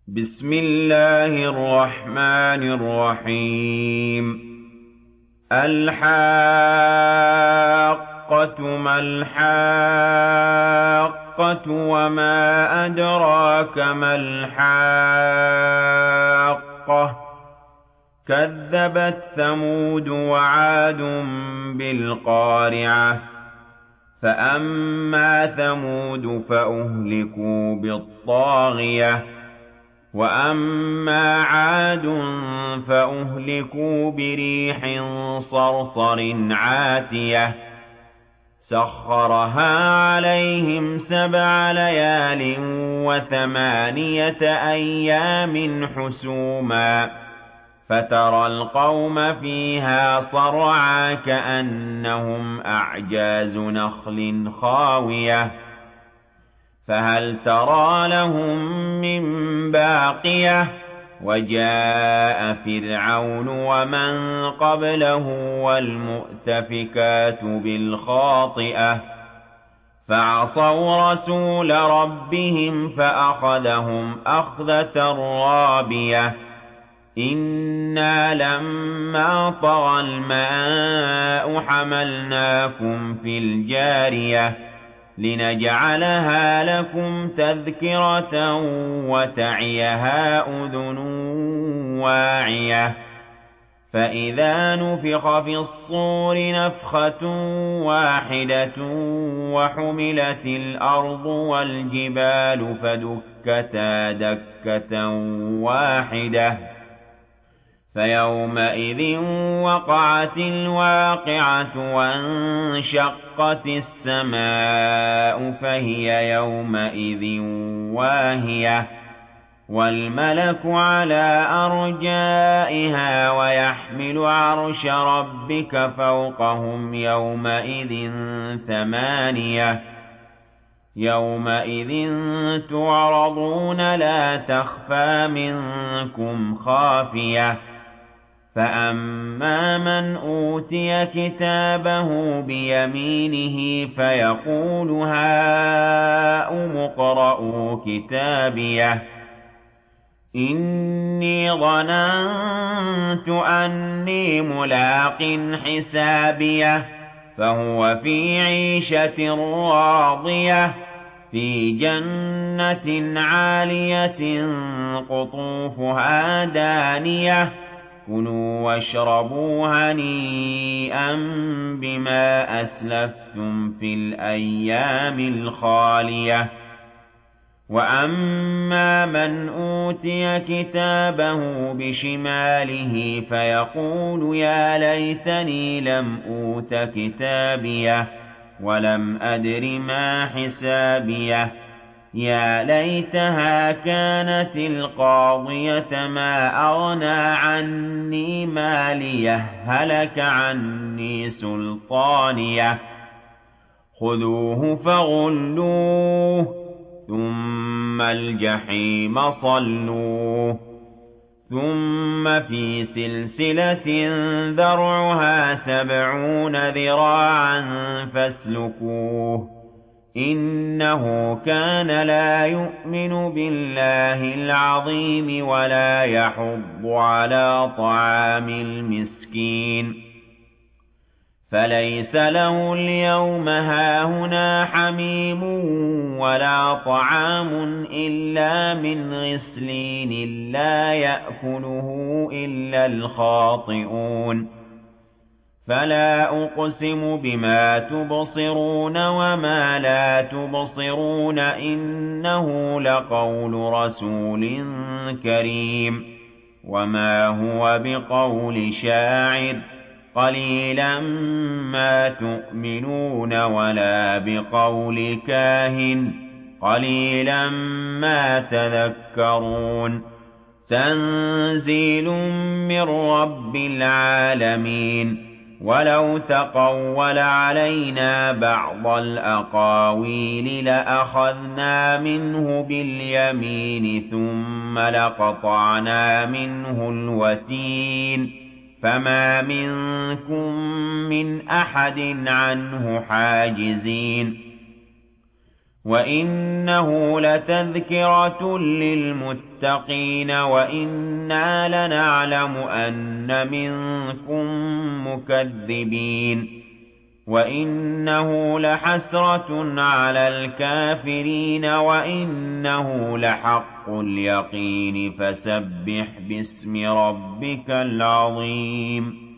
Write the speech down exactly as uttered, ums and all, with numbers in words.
بسم الله الرحمن الرحيم الحاقة ما الحاقة وما أدراك ما الحاقة كذبت ثمود وعاد بالقارعة فأما ثمود فأهلكوا بالطاغية وأما عاد فأهلكوا بريح صرصر عاتية سخرها عليهم سبع ليال وثمانية أيام حسوما فترى القوم فيها صرعا كأنهم أعجاز نخل خاوية فهل ترى لهم من باقية وجاء فرعون ومن قبله والمؤتفكات بالخاطئة فعصوا رسول ربهم فأخذهم أخذة رابية إنا لما طغى الماء حملناكم في الجارية لنجعلها لكم تذكرة وتعيها أذن واعية فإذا نفخ في الصور نفخة واحدة وحملت الأرض والجبال فدكتا دكة واحدة فيومئذ وقعت الواقعة وانشقت السماء فهي يومئذ واهية والملك على أرجائها ويحمل عرش ربك فوقهم يومئذ ثمانية يومئذ تعرضون لا تخفى منكم خافية فأما من أوتي كتابه بيمينه فيقول هاؤم اقرءوا كتابيه إني ظننت أني ملاق حسابيه فهو في عيشة راضية في جنة عالية قطوفها دانية كلوا واشربوا هنيئا بما أسلفتم في الأيام الخالية وأما من أوتي كتابه بشماله فيقول يا ليتني لم أوت كتابيه ولم أدر ما حسابيه يا ليتها كانت القاضية ما أغنى عني ماليه هلك عني سلطانيه خذوه فغلوه ثم الجحيم صلوه ثم في سلسلة ذرعها سبعون ذراعا فاسلكوه إنه كان لا يؤمن بالله العظيم ولا يحض على طعام المسكين فليس له اليوم هاهنا حميم ولا طعام إلا من غسلين لا يأكله إلا الخاطئون فلا أقسم بما تبصرون وما لا تبصرون إنه لقول رسول كريم وما هو بقول شاعر قليلا ما تؤمنون ولا بقول كاهن قليلا ما تذكرون تنزيل من رب العالمين ولو تقول علينا بعض الأقاويل لأخذنا منه باليمين ثم لقطعنا منه الوتين فما منكم من أحد عنه حاجزين وَإِنَّهُ لَتَذْكِرَةٌ لِّلْمُتَّقِينَ وَإِنَّا لَنَعْلَمُ أَنَّ مِنكُم مُّكَذِّبِينَ وَإِنَّهُ لَحَسْرَةٌ عَلَى الْكَافِرِينَ وَإِنَّهُ لَحَقُّ الْيَقِينِ فَسَبِّحْ بِاسْمِ رَبِّكَ الْعَظِيمِ